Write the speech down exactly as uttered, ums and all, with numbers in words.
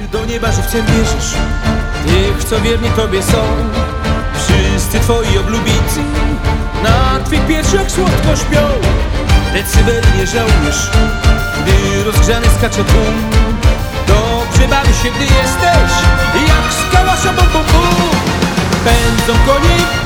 do nieba żywcem bierzesz tych, co wierni Tobie są. Wszyscy Twoi oblubieńcy na Twych piersiach słodko śpią. Decybel nie żałujesz, gdy rozgrzany skacze tłum. Dobrze bawi się, gdy jesteś jak skała, bum bum bum. Pędzą konie